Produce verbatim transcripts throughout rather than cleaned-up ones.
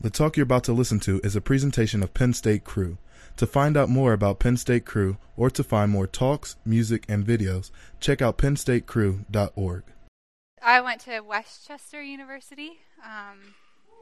The talk you're about to listen to is a presentation of Penn State Crew. To find out more about Penn State Crew or to find more talks, music, and videos, check out penn state crew dot org. I went to Westchester University um,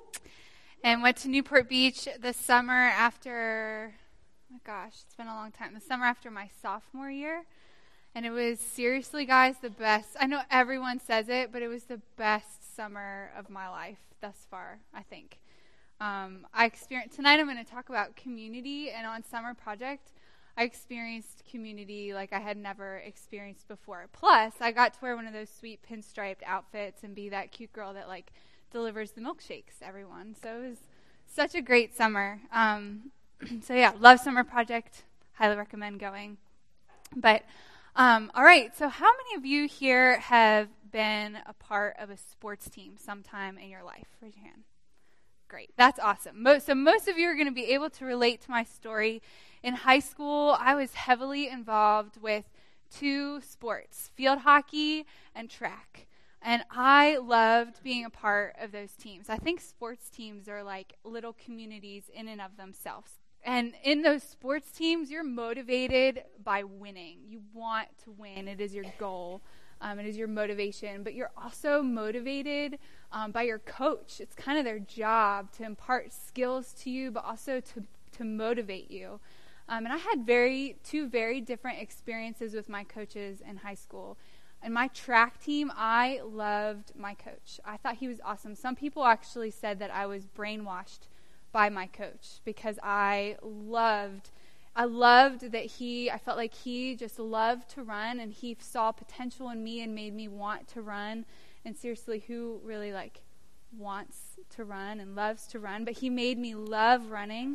and went to Newport Beach this summer after, oh my gosh, it's been a long time, the summer after my sophomore year. And it was seriously, guys, the best. I know everyone says it, but it was the best summer of my life thus far, I think. Um, I experienced, tonight I'm going to talk about community, and on Summer Project, I experienced community like I had never experienced before. Plus, I got to wear one of those sweet pinstriped outfits and be that cute girl that, like, delivers the milkshakes to everyone. So it was such a great summer. Um, so, yeah, love Summer Project. Highly recommend going. But, um, all right, so how many of you here have been a part of a sports team sometime in your life? Raise your hand. Great. That's awesome. Most, so most of you are going to be able to relate to my story. In high school, I was heavily involved with two sports, field hockey and track. And I loved being a part of those teams. I think sports teams are like little communities in and of themselves. And in those sports teams, you're motivated by winning. You want to win. It is your goal. Um, it is your motivation, but you're also motivated um, by your coach. It's kind of their job to impart skills to you, but also to, to motivate you. Um, and I had very two very different experiences with my coaches in high school. In my track team, I loved my coach. I thought he was awesome. Some people actually said that I was brainwashed by my coach because I loved I loved that he, I felt like he just loved to run, and he saw potential in me and made me want to run. And seriously, who really like wants to run and loves to run? But he made me love running.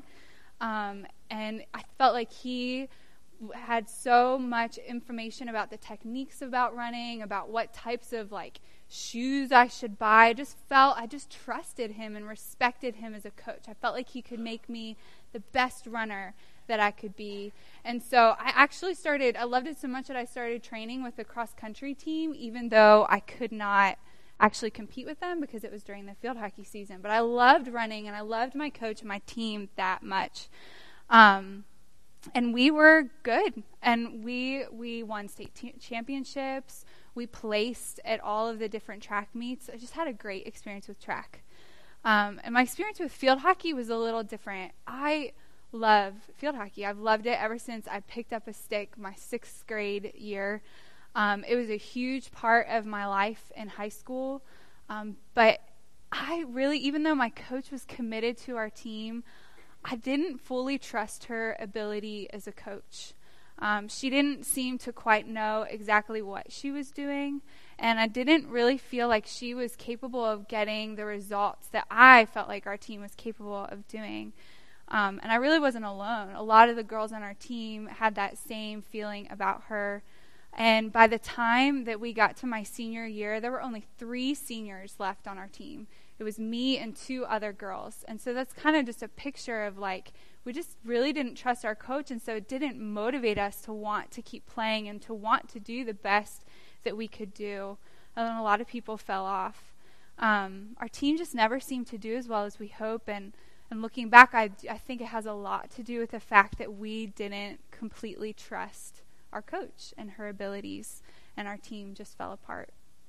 Um, and I felt like he had so much information about the techniques about running, about what types of like shoes I should buy. I just felt, I just trusted him and respected him as a coach. I felt like he could make me the best runner that I could be. And so I actually started, I loved it so much that I started training with the cross-country team, even though I could not actually compete with them because it was during the field hockey season. But I loved running, and I loved my coach and my team that much. Um, and we were good. And we we won state t- championships. We placed at all of the different track meets. I just had a great experience with track. Um, and my experience with field hockey was a little different. I love field hockey. I've loved it ever since I picked up a stick my sixth grade year. Um, it was a huge part of my life in high school. Um, but I really, even though my coach was committed to our team, I didn't fully trust her ability as a coach. Um, she didn't seem to quite know exactly what she was doing, and I didn't really feel like she was capable of getting the results that I felt like our team was capable of doing. Um, and I really wasn't alone. A lot of the girls on our team had that same feeling about her. And by the time that we got to my senior year, there were only three seniors left on our team. It was me and two other girls. And so that's kind of just a picture of like, we just really didn't trust our coach, and so it didn't motivate us to want to keep playing and to want to do the best that we could do. And then a lot of people fell off. Um, our team just never seemed to do as well as we hope, and And looking back, I, I think it has a lot to do with the fact that we didn't completely trust our coach and her abilities, and our team just fell apart.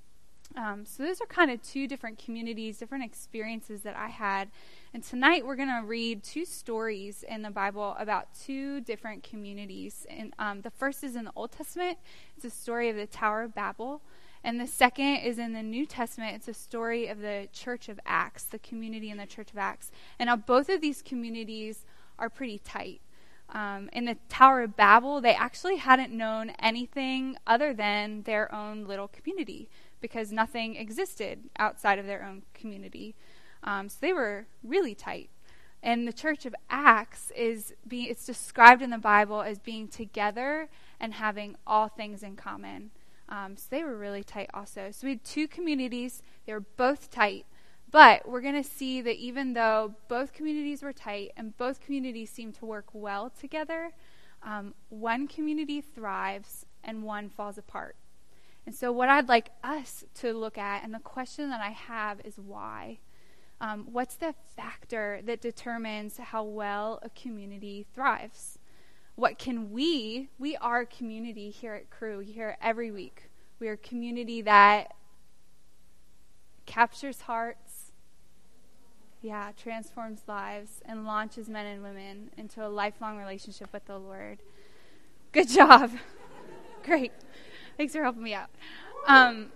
Um, so those are kind of two different communities, different experiences that I had. And tonight we're going to read two stories in the Bible about two different communities. And um, the first is in the Old Testament. It's a story of the Tower of Babel. And the second is in the New Testament. It's a story of the Church of Acts, the community in the Church of Acts. And now both of these communities are pretty tight. Um, in the Tower of Babel, they actually hadn't known anything other than their own little community because nothing existed outside of their own community. Um, so they were really tight. And the Church of Acts is being, it's described in the Bible as being together and having all things in common. Um, so they were really tight also. So we had two communities. They were both tight. But we're going to see that even though both communities were tight and both communities seem to work well together, um, one community thrives and one falls apart. And so what I'd like us to look at, and the question that I have is why. Um, what's the factor that determines how well a community thrives? What can we, we are a community here at Cru, here every week. We are a community that captures hearts, yeah, transforms lives, and launches men and women into a lifelong relationship with the Lord. Good job. Great. Thanks for helping me out. Um,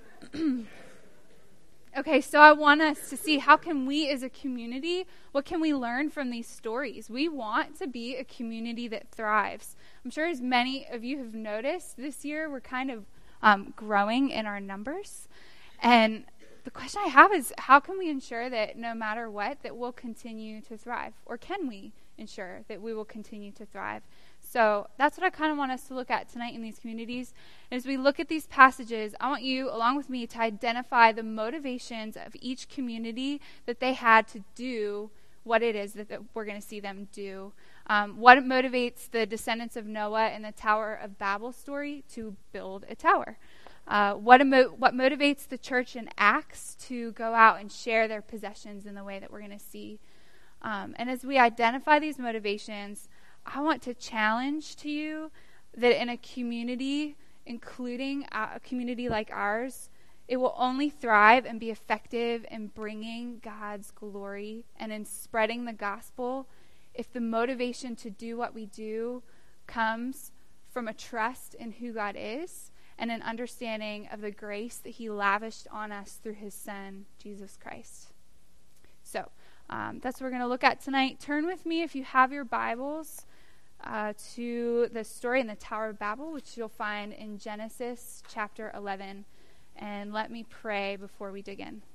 okay, so I want us to see, how can we as a community, what can we learn from these stories? We want to be a community that thrives. I'm sure as many of you have noticed, this year we're kind of um, growing in our numbers. And the question I have is, how can we ensure that no matter what, that we'll continue to thrive? Or can we ensure that we will continue to thrive? So that's what I kind of want us to look at tonight in these communities. As we look at these passages, I want you, along with me, to identify the motivations of each community that they had to do what it is that, that we're going to see them do. Um, what motivates the descendants of Noah in the Tower of Babel story to build a tower? Uh, what, emo- what motivates the church in Acts to go out and share their possessions in the way that we're going to see? Um, and as we identify these motivations, I want to challenge to you that in a community, including a community like ours, it will only thrive and be effective in bringing God's glory and in spreading the gospel if the motivation to do what we do comes from a trust in who God is and an understanding of the grace that he lavished on us through his Son, Jesus Christ. So um, that's what we're going to look at tonight. Turn with me, if you have your Bibles, uh, to the story in the Tower of Babel, which you'll find in Genesis chapter eleven. And let me pray before we dig in.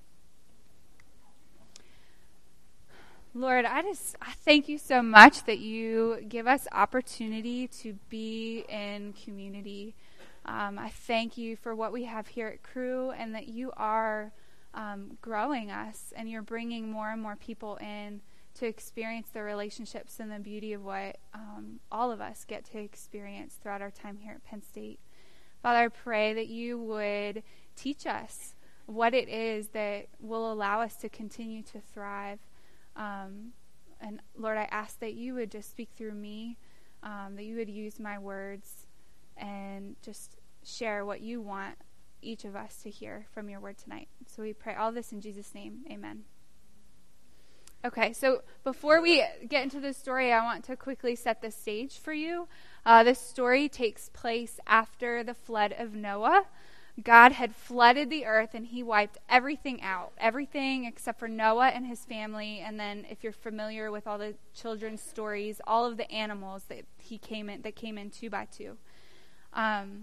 Lord, I just I thank you so much that you give us opportunity to be in community. Um, I thank you for what we have here at Cru, and that you are um, growing us, and you're bringing more and more people in to experience the relationships and the beauty of what um, all of us get to experience throughout our time here at Penn State. Father, I pray that you would teach us what it is that will allow us to continue to thrive. Um, and Lord, I ask that you would just speak through me, um, that you would use my words and just share what you want each of us to hear from your word tonight. So we pray all this in Jesus' name. Amen. Okay, so before we get into the story, I want to quickly set the stage for you. Uh, this story takes place after the flood of Noah. God had flooded the earth, and he wiped everything out, everything except for Noah and his family. And then, if you're familiar with all the children's stories, all of the animals that he came in, that came in two by two. Um.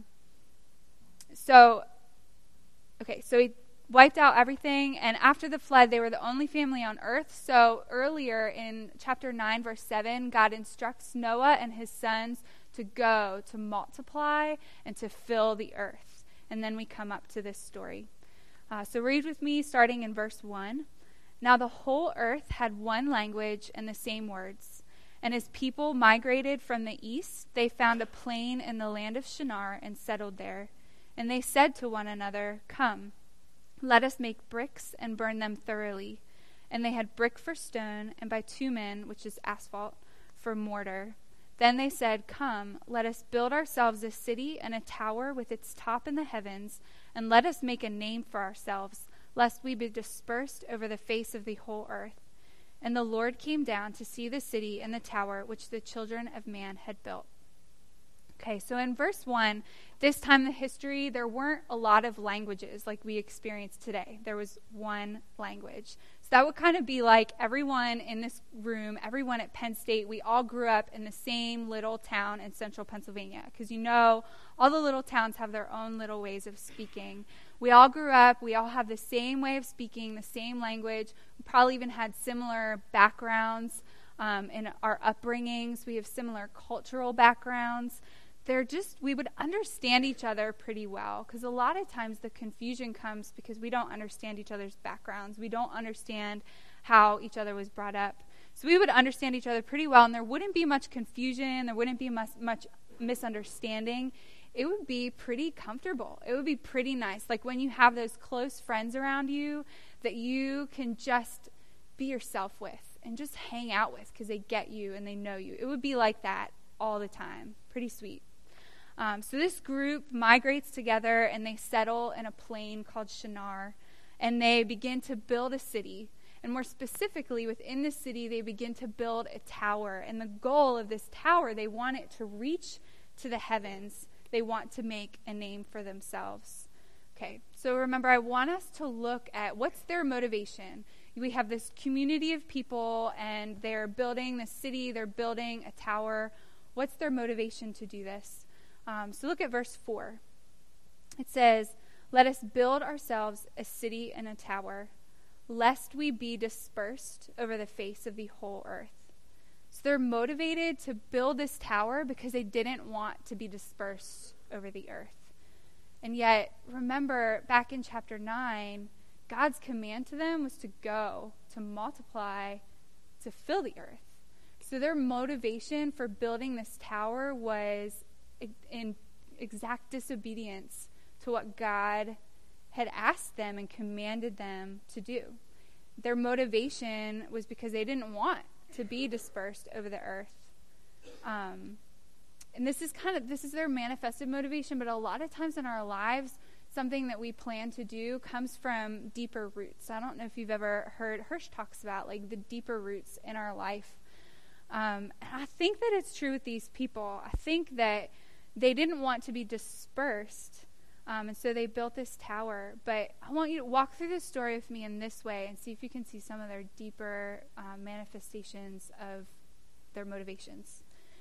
So, okay, so he wiped out everything, and after the flood, they were the only family on earth. So earlier in chapter nine, verse seven, God instructs Noah and his sons to go, to multiply, and to fill the earth. And then we come up to this story. Uh, so read with me, starting in verse one. Now the whole earth had one language and the same words. And as people migrated from the east, they found a plain in the land of Shinar and settled there. And they said to one another, "Come, let us make bricks and burn them thoroughly." And they had brick for stone, and bitumen, which is asphalt, for mortar. Then they said, "Come, let us build ourselves a city and a tower with its top in the heavens, and let us make a name for ourselves, lest we be dispersed over the face of the whole earth." And the Lord came down to see the city and the tower which the children of man had built. Okay, so in verse one, this time in the history, there weren't a lot of languages like we experience today. There was one language. So that would kind of be like everyone in this room, everyone at Penn State, we all grew up in the same little town in central Pennsylvania. Because you know, all the little towns have their own little ways of speaking. We all grew up, we all have the same way of speaking, the same language. We probably even had similar backgrounds um, in our upbringings. We have similar cultural backgrounds. They're just, we would understand each other pretty well, because a lot of times the confusion comes because we don't understand each other's backgrounds. We don't understand how each other was brought up. So we would understand each other pretty well, and there wouldn't be much confusion. There wouldn't be much, much misunderstanding. It would be pretty comfortable. It would be pretty nice. Like when you have those close friends around you that you can just be yourself with and just hang out with because they get you and they know you. It would be like that all the time. Pretty sweet. Um, so this group migrates together and they settle in a plain called Shinar, and they begin to build a city. And more specifically, within the city, they begin to build a tower. And the goal of this tower, they want it to reach to the heavens. They want to make a name for themselves. Okay, so remember, I want us to look at what's their motivation. We have this community of people, and they're building the city. They're building a tower. What's their motivation to do this? Um, so look at verse four. It says, "Let us build ourselves a city and a tower, lest we be dispersed over the face of the whole earth." So they're motivated to build this tower because they didn't want to be dispersed over the earth. And yet, remember, back in chapter nine, God's command to them was to go, to multiply, to fill the earth. So their motivation for building this tower was in exact disobedience to what God had asked them and commanded them to do. Their motivation was because they didn't want to be dispersed over the earth. Um, and this is kind of, this is their manifested motivation, but a lot of times in our lives, something that we plan to do comes from deeper roots. I don't know if you've ever heard, Hirsch talks about like the deeper roots in our life. Um, and I think that it's true with these people. I think that they didn't want to be dispersed, um, and so they built this tower. But I want you to walk through this story with me in this way and see if you can see some of their deeper uh, manifestations of their motivations.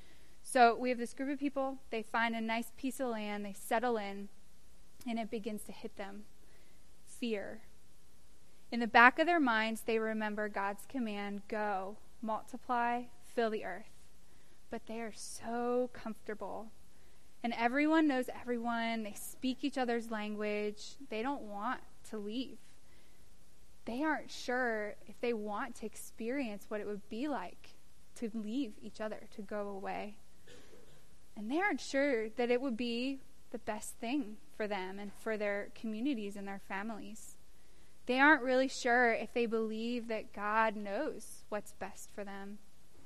So we have this group of people. They find a nice piece of land. They settle in, and it begins to hit them. Fear. In the back of their minds, they remember God's command, go, multiply, fill the earth. But they are so comfortable. And everyone knows everyone. They speak each other's language. They don't want to leave. They aren't sure if they want to experience what it would be like to leave each other, to go away. And they aren't sure that it would be the best thing for them and for their communities and their families. They aren't really sure if they believe that God knows what's best for them.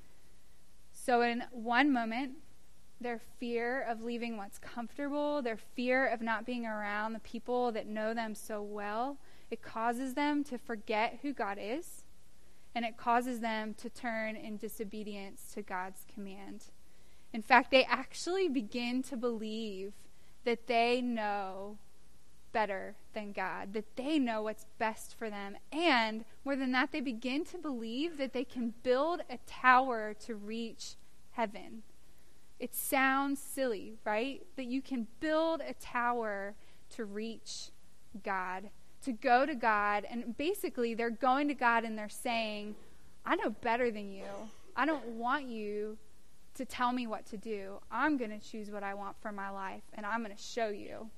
So in one moment, their fear of leaving what's comfortable, their fear of not being around the people that know them so well, it causes them to forget who God is, and it causes them to turn in disobedience to God's command. In fact, they actually begin to believe that they know better than God, that they know what's best for them. And more than that, they begin to believe that they can build a tower to reach heaven. It sounds silly, right? That you can build a tower to reach God, to go to God. And basically, they're going to God and they're saying, I know better than you. I don't want you to tell me what to do. I'm going to choose what I want for my life, and I'm going to show you.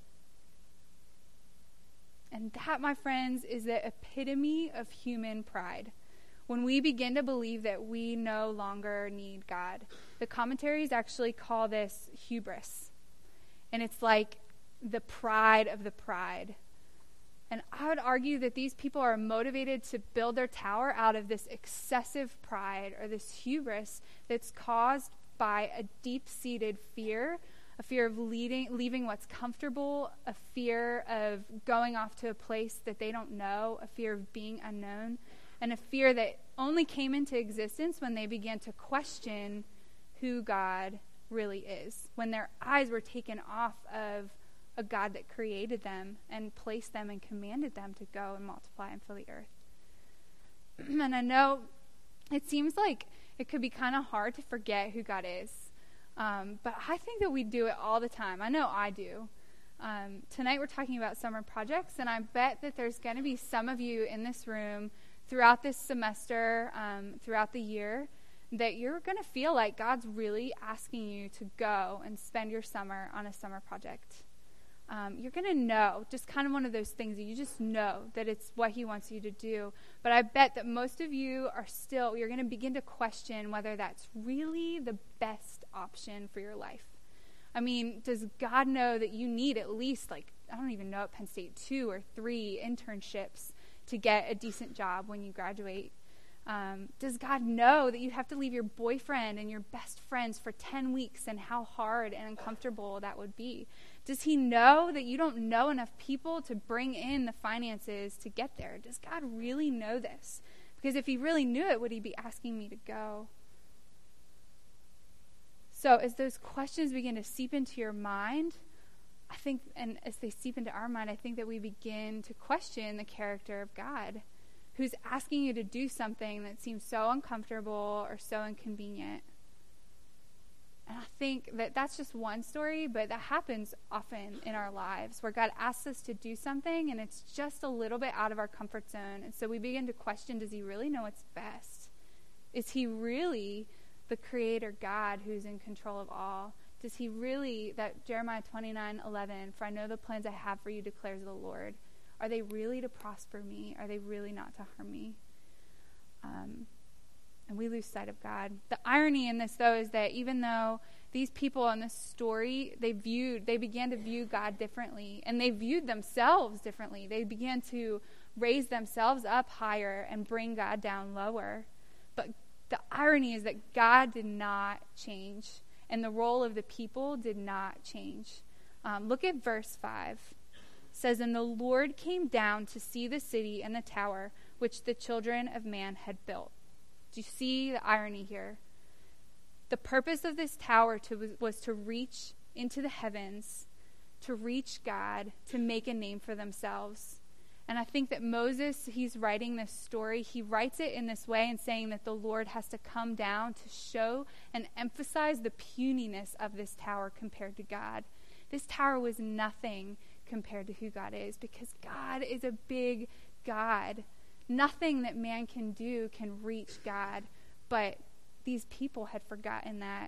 And that, my friends, is the epitome of human pride. When we begin to believe that we no longer need God. The commentaries actually call this hubris. And it's like the pride of the pride. And I would argue that these people are motivated to build their tower out of this excessive pride or this hubris that's caused by a deep-seated fear, a fear of leading, leaving what's comfortable, a fear of going off to a place that they don't know, a fear of being unknown, and a fear that only came into existence when they began to question who God really is, when their eyes were taken off of a God that created them and placed them and commanded them to go and multiply and fill the earth. And I know it seems like it could be kind of hard to forget who God is. Um, but I think that we do it all the time. I know I do. Um, tonight we're talking about summer projects, and I bet that there's going to be some of you in this room throughout this semester, um, throughout the year, that you're going to feel like God's really asking you to go and spend your summer on a summer project. Um, you're going to know, just kind of one of those things that you just know that it's what he wants you to do. But I bet that most of you are still, you're going to begin to question whether that's really the best option for your life. I mean, does God know that you need at least, like, I don't even know at Penn State, two or three internships to get a decent job when you graduate? Um, does God know that you have to leave your boyfriend and your best friends for ten weeks and how hard and uncomfortable that would be? Does he know that you don't know enough people to bring in the finances to get there? Does God really know this? Because if he really knew it, would he be asking me to go? So as those questions begin to seep into your mind, I think, and as they seep into our mind, I think that we begin to question the character of God, who's asking you to do something that seems so uncomfortable or so inconvenient. And I think that that's just one story, but that happens often in our lives where God asks us to do something and it's just a little bit out of our comfort zone. And so we begin to question, does he really know what's best? Is he really the creator God who's in control of all? Does he really, that Jeremiah twenty-nine eleven, for I know the plans I have for you, declares the Lord. Are they really to prosper me? Are they really not to harm me? Um, and we lose sight of God. The irony in this, though, is that even though these people in this story, they viewed, they began to view God differently, and they viewed themselves differently. They began to raise themselves up higher and bring God down lower. But the irony is that God did not change, and the role of the people did not change. Um, look at verse five. It says, and the Lord came down to see the city and the tower which the children of man had built. Do you see the irony here? The purpose of this tower to, was to reach into the heavens, to reach God, to make a name for themselves. And I think that Moses, he's writing this story, he writes it in this way and saying that the Lord has to come down to show and emphasize the puniness of this tower compared to God. This tower was nothing compared to who God is, because God is a big God. Nothing that man can do can reach God, but these people had forgotten that.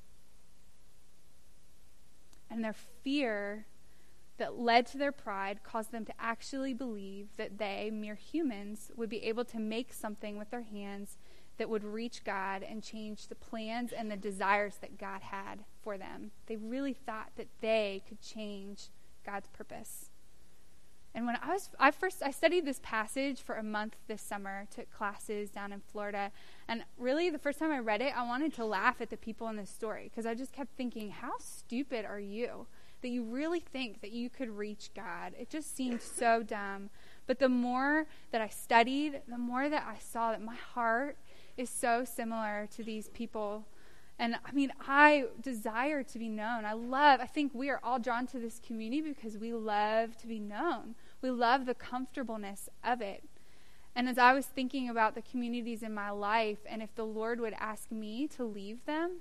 And their fear that led to their pride caused them to actually believe that they, mere humans, would be able to make something with their hands that would reach God and change the plans and the desires that God had for them. They really thought that they could change God's purpose. And when I was, I first, I studied this passage for a month this summer, took classes down in Florida, and really the first time I read it, I wanted to laugh at the people in this story, because I just kept thinking, how stupid are you that you really think that you could reach God? It just seemed so dumb. But the more that I studied, the more that I saw that my heart is so similar to these people. And I mean, I desire to be known. I love, I think we are all drawn to this community because we love to be known. We love the comfortableness of it. And as I was thinking about the communities in my life, and if the Lord would ask me to leave them,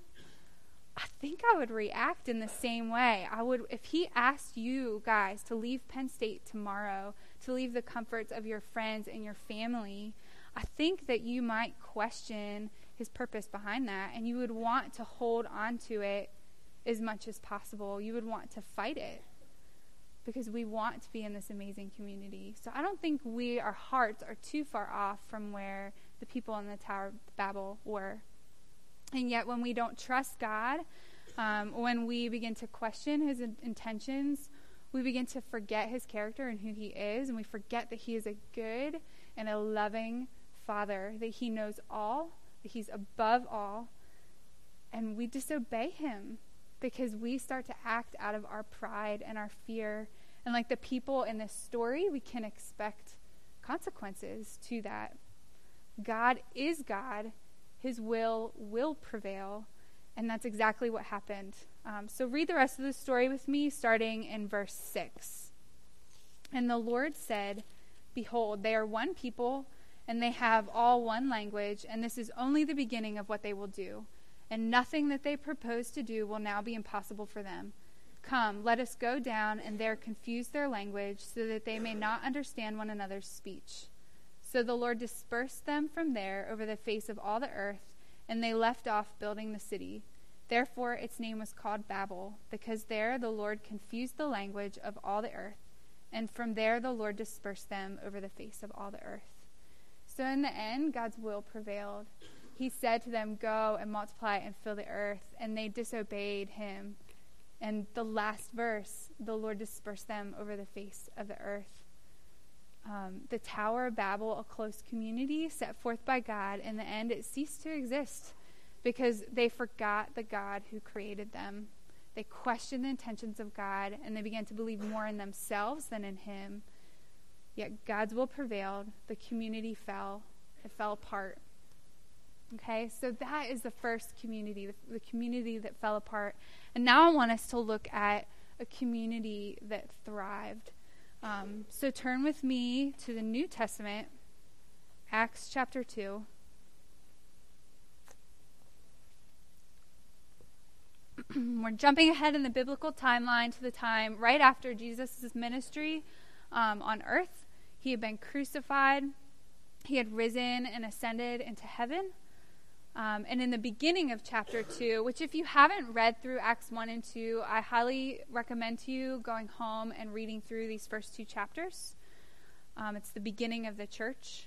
I think I would react in the same way. I would, if he asked you guys to leave Penn State tomorrow, to leave the comforts of your friends and your family, I think that you might question his purpose behind that, and you would want to hold on to it as much as possible. You would want to fight it, because we want to be in this amazing community. So I don't think we, our hearts are too far off from where the people in the Tower of Babel were. And yet when we don't trust God, um, when we begin to question his in- intentions, we begin to forget his character and who he is, and we forget that he is a good and a loving Father, that he knows all, that he's above all, and we disobey him because we start to act out of our pride and our fear. And like the people in this story, we can expect consequences to that. God is God. His will will prevail, and that's exactly what happened. Um, so read the rest of the story with me, starting in verse six. And the Lord said, behold, they are one people, and they have all one language, and this is only the beginning of what they will do. And nothing that they propose to do will now be impossible for them. Come, let us go down and there confuse their language, so that they may not understand one another's speech. So the Lord dispersed them from there over the face of all the earth, and they left off building the city. Therefore its name was called Babel, because there the Lord confused the language of all the earth, and from there the Lord dispersed them over the face of all the earth. So in the end, God's will prevailed. He said to them, go and multiply and fill the earth, and they disobeyed him. And the last verse, the Lord dispersed them over the face of the earth. Um, the Tower of Babel, a close community set forth by God, in the end it ceased to exist because they forgot the God who created them. They questioned the intentions of God, and they began to believe more in themselves than in him. Yet God's will prevailed. The community fell. It fell apart. Okay, so that is the first community, the, the community that fell apart. And now I want us to look at a community that thrived. Um, so turn with me to the New Testament, Acts chapter two. We're jumping ahead in the biblical timeline to the time right after Jesus' ministry um, on earth. He had been crucified. He had risen and ascended into heaven. Um, and in the beginning of chapter two, which if you haven't read through Acts one and two, I highly recommend to you going home and reading through these first two chapters. Um, it's the beginning of the church.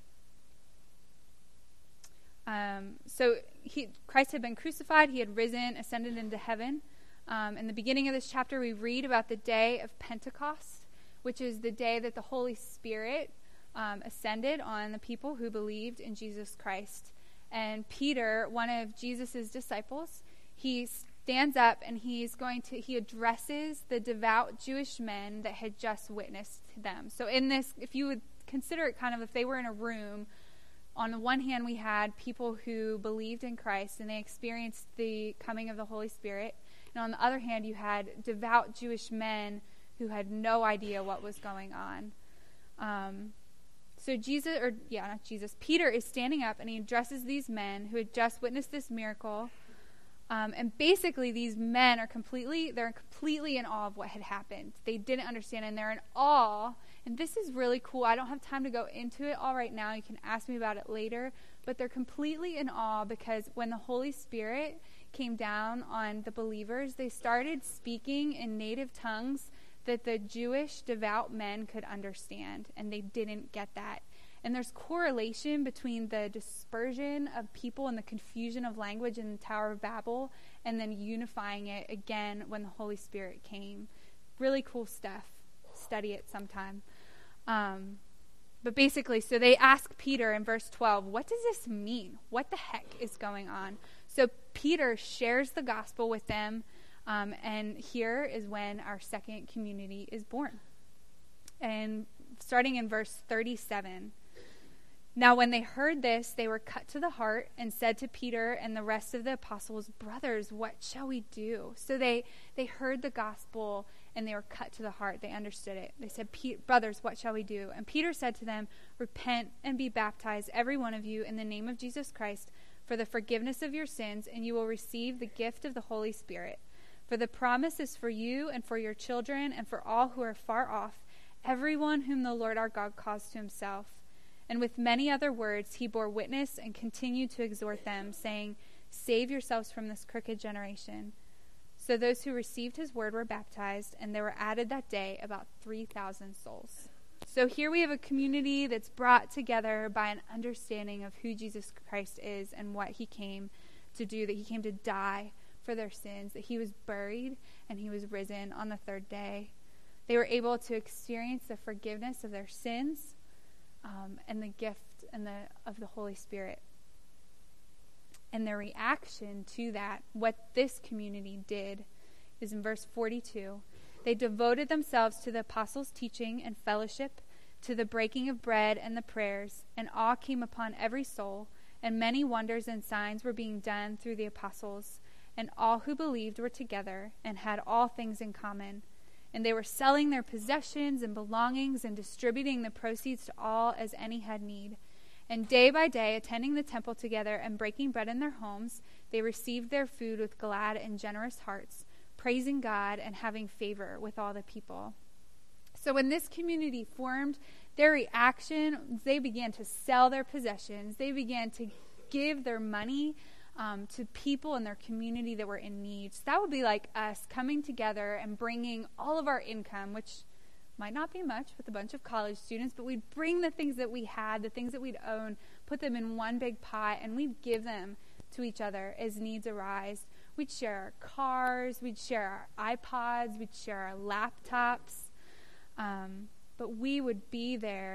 Um, so he, Christ had been crucified. He had risen, ascended into heaven. Um, in the beginning of this chapter, we read about the day of Pentecost, which is the day that the Holy Spirit um, ascended on the people who believed in Jesus Christ. And Peter, one of Jesus' disciples, he stands up and he's going to, he addresses the devout Jewish men that had just witnessed them. So in this, if you would consider it kind of if they were in a room, on the one hand we had people who believed in Christ and they experienced the coming of the Holy Spirit. And on the other hand, you had devout Jewish men who had no idea what was going on. Um, So Jesus, or yeah, not Jesus, Peter is standing up and he addresses these men who had just witnessed this miracle. Um, and basically these men are completely, they're completely in awe of what had happened. They didn't understand and they're in awe. And this is really cool. I don't have time to go into it all right now. You can ask me about it later. But they're completely in awe because when the Holy Spirit came down on the believers, they started speaking in native tongues that the Jewish devout men could understand, and they didn't get that. And there's correlation between the dispersion of people and the confusion of language in the Tower of Babel and then unifying it again when the Holy Spirit came. Really cool stuff. Study it sometime. Um, but basically, so they ask Peter in verse twelve, what does this mean? What the heck is going on? So Peter shares the gospel with them. Um, and here is when our second community is born. And starting in verse thirty-seven. Now when they heard this, they were cut to the heart and said to Peter and the rest of the apostles, brothers, what shall we do? So they, they heard the gospel and they were cut to the heart. They understood it. They said, brothers, what shall we do? And Peter said to them, repent and be baptized, every one of you, in the name of Jesus Christ, for the forgiveness of your sins, and you will receive the gift of the Holy Spirit. For the promise is for you and for your children and for all who are far off, everyone whom the Lord our God calls to himself. And with many other words he bore witness and continued to exhort them, saying, save yourselves from this crooked generation. So those who received his word were baptized, and there were added that day about three thousand souls. So here we have a community that's brought together by an understanding of who Jesus Christ is and what he came to do, that he came to die for their sins, that he was buried and he was risen on the third day. They were able to experience the forgiveness of their sins um, and the gift and the of the Holy Spirit. And their reaction to that, what this community did, is in verse forty-two. They devoted themselves to the apostles' teaching and fellowship, to the breaking of bread and the prayers, and awe came upon every soul, and many wonders and signs were being done through the apostles. And all who believed were together and had all things in common. And they were selling their possessions and belongings and distributing the proceeds to all as any had need. And day by day, attending the temple together and breaking bread in their homes, they received their food with glad and generous hearts, praising God and having favor with all the people. So when this community formed, their reaction, they began to sell their possessions. They began to give their money Um, to people in their community that were in need. So that would be like us coming together and bringing all of our income, which might not be much with a bunch of college students, but we'd bring the things that we had, the things that we'd own, put them in one big pot, and we'd give them to each other as needs arise. We'd share our cars, we'd share our iPods, we'd share our laptops, um, but we would be there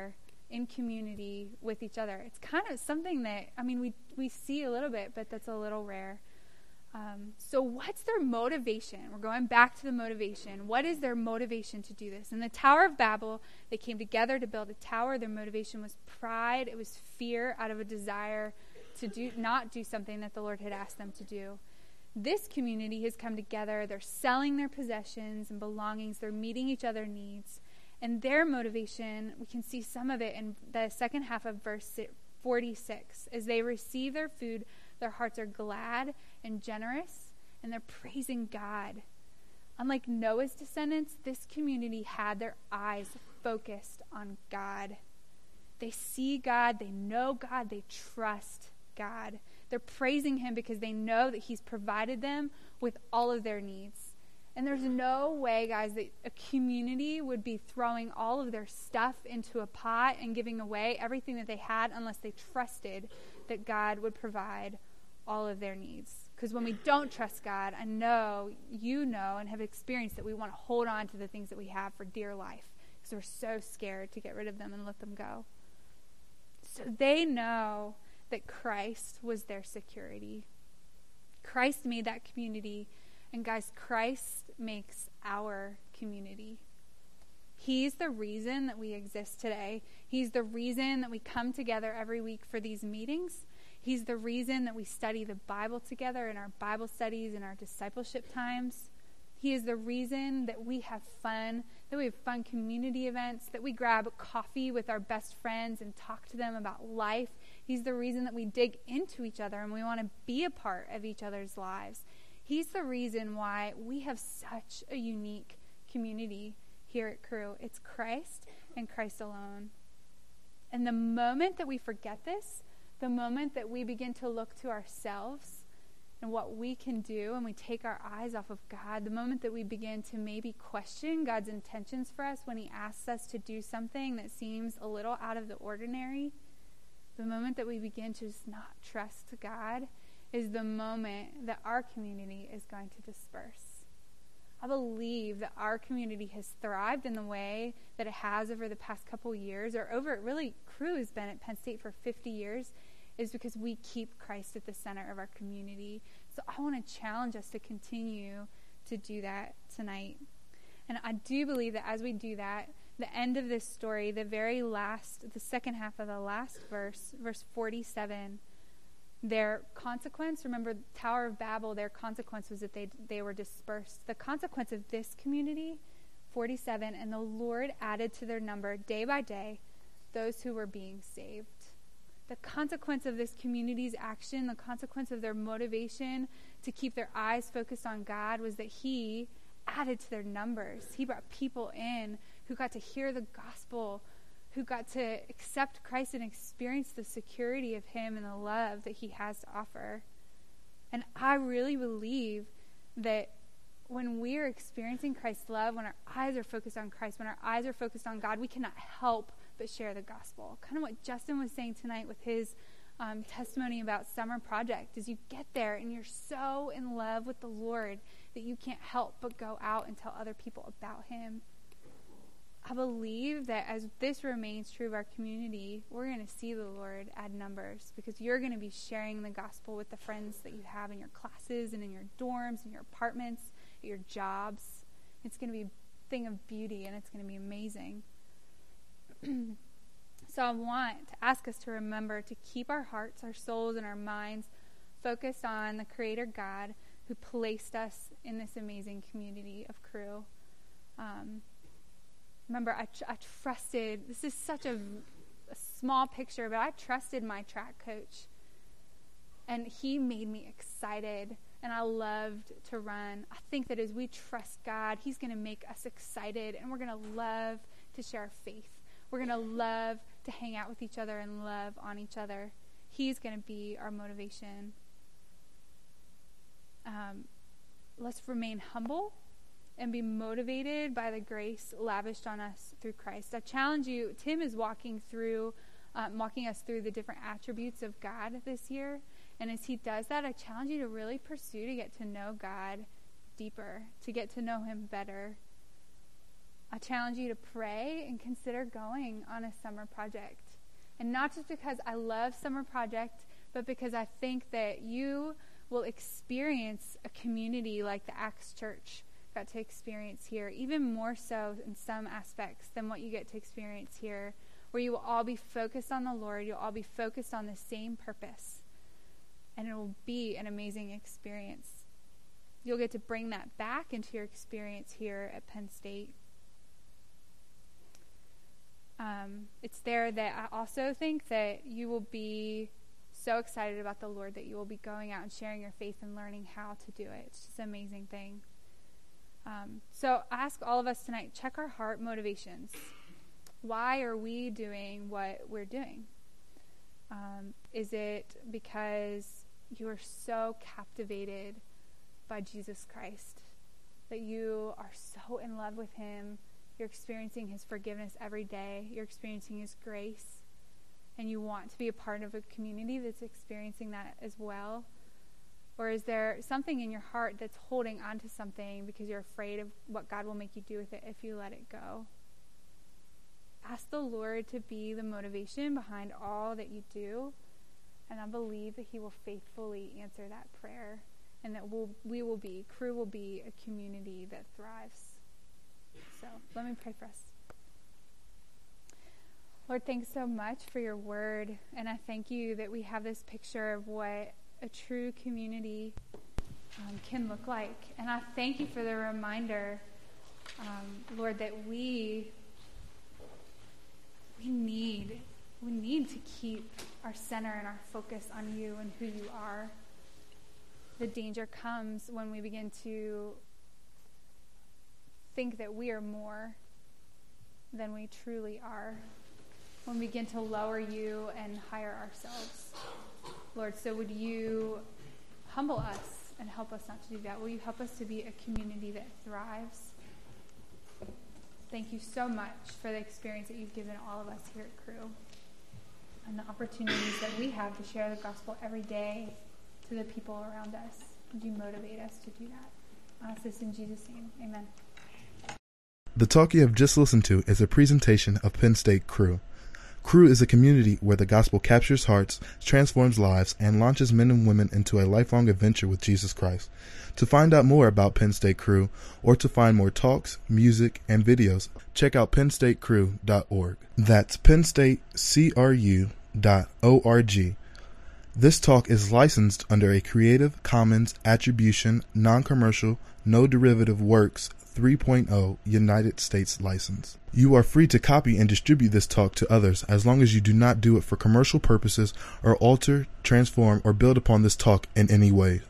in community with each other. It's kind of something that, I mean, we, we see a little bit, but that's a little rare. Um, so what's their motivation? We're going back to the motivation. What is their motivation to do this? In the Tower of Babel, they came together to build a tower. Their motivation was pride. It was fear out of a desire to do not do something that the Lord had asked them to do. This community has come together. They're selling their possessions and belongings. They're meeting each other's needs. And their motivation, we can see some of it in the second half of verse forty-six. As they receive their food, their hearts are glad and generous, and they're praising God. Unlike Noah's descendants, this community had their eyes focused on God. They see God, they know God, they trust God. They're praising him because they know that he's provided them with all of their needs. And there's no way, guys, that a community would be throwing all of their stuff into a pot and giving away everything that they had unless they trusted that God would provide all of their needs. Because when we don't trust God, I know, you know, and have experienced that we want to hold on to the things that we have for dear life because we're so scared to get rid of them and let them go. So they know that Christ was their security. Christ made that community. And guys, Christ makes our community. He's the reason that we exist today. He's the reason that we come together every week for these meetings. He's the reason that we study the Bible together in our Bible studies and our discipleship times. He is the reason that we have fun, that we have fun community events, that we grab coffee with our best friends and talk to them about life. He's the reason that we dig into each other and we want to be a part of each other's lives. He's the reason why we have such a unique community here at Cru. It's Christ and Christ alone. And the moment that we forget this, the moment that we begin to look to ourselves and what we can do and we take our eyes off of God, the moment that we begin to maybe question God's intentions for us when he asks us to do something that seems a little out of the ordinary, the moment that we begin to just not trust God is the moment that our community is going to disperse. I believe that our community has thrived in the way that it has over the past couple years, or over, really, Cru has been at Penn State for fifty years, is because we keep Christ at the center of our community. So I want to challenge us to continue to do that tonight. And I do believe that as we do that, the end of this story, the very last, the second half of the last verse, verse forty-seven, their consequence, remember the Tower of Babel, their consequence was that they they were dispersed. The consequence of this community, forty-seven, and the Lord added to their number day by day those who were being saved. The consequence of this community's action, the consequence of their motivation to keep their eyes focused on God was that he added to their numbers. He brought people in who got to hear the gospel, who got to accept Christ and experience the security of him and the love that he has to offer. And I really believe that when we're experiencing Christ's love, when our eyes are focused on Christ, when our eyes are focused on God, we cannot help but share the gospel. Kind of what Justin was saying tonight with his um, testimony about Summer Project, is you get there and you're so in love with the Lord that you can't help but go out and tell other people about him. I believe that as this remains true of our community, we're going to see the Lord add numbers, because you're going to be sharing the gospel with the friends that you have in your classes and in your dorms, in your apartments, at your jobs. It's going to be a thing of beauty, and it's going to be amazing. So I want to ask us to remember to keep our hearts, our souls, and our minds focused on the Creator God who placed us in this amazing community of Cru. Um, remember, I, tr- I trusted, this is such a, a small picture, but I trusted my track coach. And he made me excited, and I loved to run. I think that as we trust God, he's going to make us excited, and we're going to love to share our faith. We're going to love to hang out with each other and love on each other. He's going to be our motivation. Um, let's remain humble and be motivated by the grace lavished on us through Christ. I challenge you, Tim is walking through, um, walking us through the different attributes of God this year. And as he does that, I challenge you to really pursue to get to know God deeper, to get to know him better. I challenge you to pray and consider going on a summer project. And not just because I love summer project, but because I think that you will experience a community like the Acts Church got to experience here, even more so in some aspects than what you get to experience here, where you will all be focused on the Lord, you'll all be focused on the same purpose, and it will be an amazing experience. You'll get to bring that back into your experience here at Penn State. Um, it's there that I also think that you will be so excited about the Lord that you will be going out and sharing your faith and learning how to do it. It's just an amazing thing. Um, so I ask all of us tonight, check our heart motivations. Why are we doing what we're doing? Um, is it because you are so captivated by Jesus Christ, that you are so in love with him, you're experiencing his forgiveness every day, you're experiencing his grace, and you want to be a part of a community that's experiencing that as well? Or is there something in your heart that's holding on to something because you're afraid of what God will make you do with it if you let it go? Ask the Lord to be the motivation behind all that you do, and I believe that he will faithfully answer that prayer, and that we'll, we will be, Cru will be a community that thrives. So let me pray for us. Lord, thanks so much for your word, and I thank you that we have this picture of what a true community um, can look like. And I thank you for the reminder, um, Lord, that we we need we need to keep our center and our focus on you and who you are. The danger comes when we begin to think that we are more than we truly are, when we begin to lower you and higher ourselves. Lord, so would you humble us and help us not to do that? Will you help us to be a community that thrives? Thank you so much for the experience that you've given all of us here at Cru, and the opportunities that we have to share the gospel every day to the people around us. Would you motivate us to do that? I ask this in Jesus' name. Amen. The talk you have just listened to is a presentation of Penn State Cru. Cru is a community where the gospel captures hearts, transforms lives, and launches men and women into a lifelong adventure with Jesus Christ. To find out more about Penn State Cru, or to find more talks, music, and videos, check out penn state cru dot org. That's penn state cru dot org. This talk is licensed under a Creative Commons Attribution, Non-Commercial, No Derivative Works three point oh United States license. You are free to copy and distribute this talk to others as long as you do not do it for commercial purposes or alter, transform, or build upon this talk in any way.